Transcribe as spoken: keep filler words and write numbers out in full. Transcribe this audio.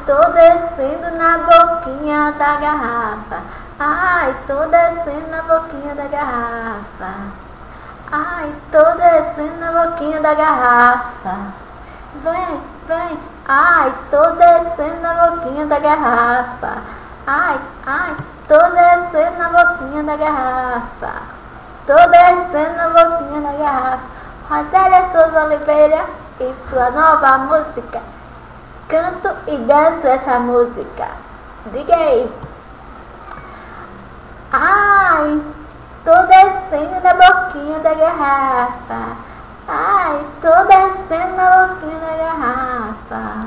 tô descendo na boquinha da garrafa. Ai, tô descendo na boquinha da garrafa. Ai, tô descendo na boquinha da garrafa. Vem, vem. Ai, tô descendo na boquinha da garrafa. Ai, ai, tô descendo na boquinha da garrafa. Tô descendo na boquinha da garrafa. Rosélia Souza Oliveira e sua nova música. Canto e danço essa música. Diga aí. Ai, tô descendo na boquinha da garrafa. Ai, tô descendo na boquinha da garrafa.